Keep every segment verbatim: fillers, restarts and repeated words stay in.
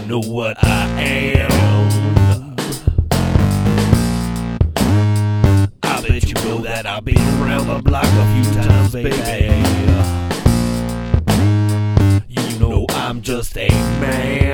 know what I am. I bet you know that I've been around the block a few times, baby. You know I'm just a man.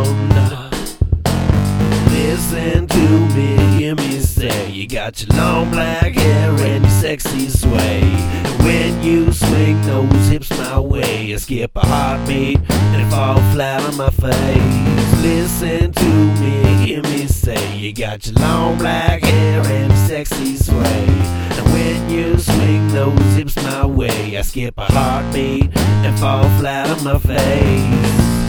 Listen to me, hear me say, you got your long black hair and your sexy sway. And when you swing those hips my way, I skip a heartbeat and fall flat on my face. Listen to me, hear me say, you got your long black hair and your sexy sway. And when you swing those hips my way, I skip a heartbeat and fall flat on my face.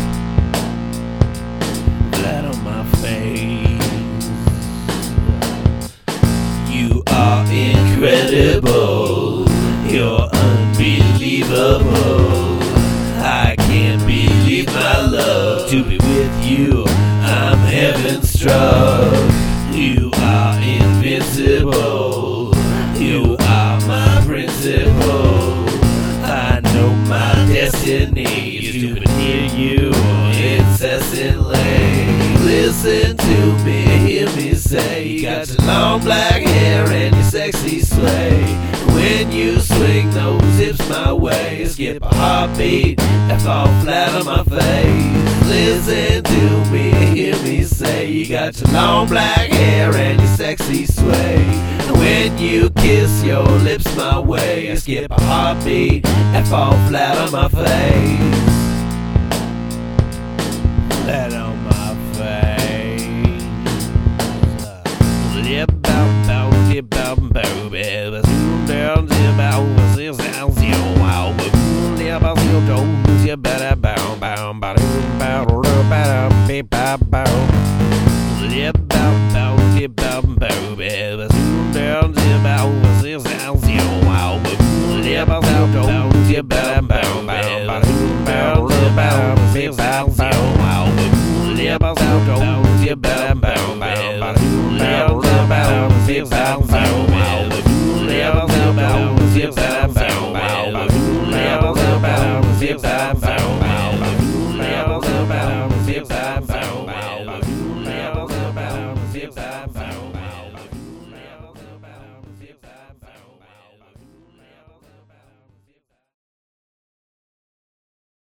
Flat on my face. You are incredible, you're unbelievable. I can't believe my love to be with you, I'm heaven struck. You are invincible, you are my principle. I know my destiny is to be near you incessantly. Listen to me, hear me say, you got your long black hair and your sexy sway. When you swing those hips my way, I skip a heartbeat and fall flat on my face. Listen to me, hear me say, you got your long black hair and your sexy sway. And when you kiss your lips my way, I skip a heartbeat and fall flat on my face. Flat on my face. Zip bow bow zip bow bow baby. Zoom down zip bow zip zip zip wow. Boom zip bow zip bow zip bow bow bow bow bow bow bow beep bow bow. Zip bow bow zip bow bow baby. Zoom down zip bow zip zip zip wow. Boom zip bow zip bow zip bow bow bow bow bow zip bow zip bow